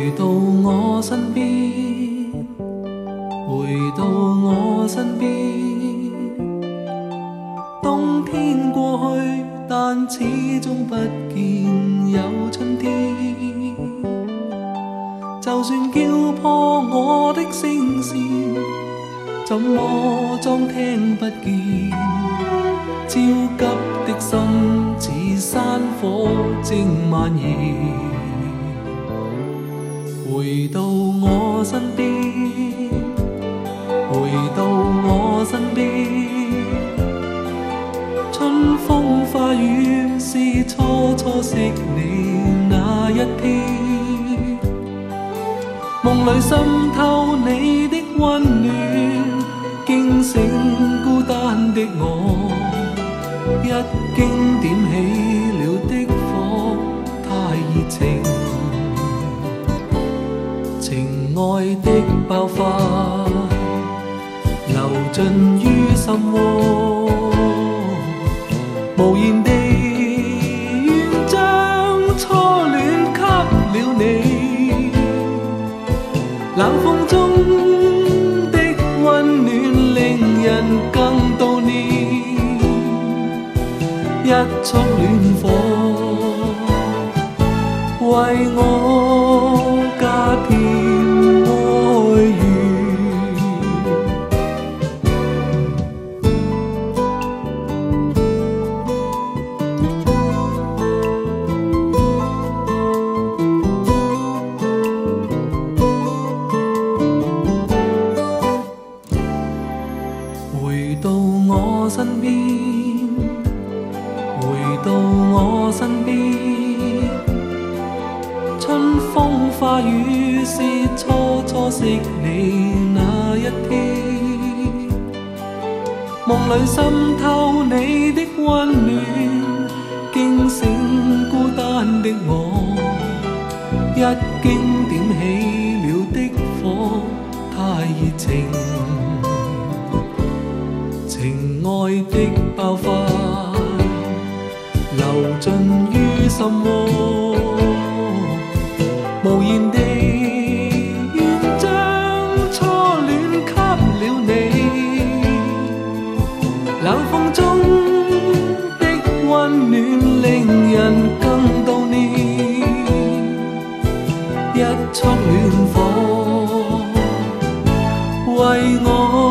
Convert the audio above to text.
回到我身边，回到我身边。冬天过去，但始终不见有春天。就算叫破我的聲線，怎麼裝聽不見？焦急的心似山火正蔓延。回到我身邊，回到我身邊。春風化雨是初初識你那一天。夢裏滲透你的溫暖，驚醒孤單的我。一經點起了的火，太熱情，情愛的爆發流進於心窩，無言地願將初戀給了你。冷風中的溫暖令人更悼念，一束暖火為我加添哀怨。回到我身邊，回到我身邊。春風化雨是初初識你那一天。夢裏滲透你的溫暖，驚醒孤單的我。一經點起了的火，太熱情，情愛的爆發流進於心窩，無言地願將初戀給了你。冷風中的溫暖令人更悼念，一束暖火為我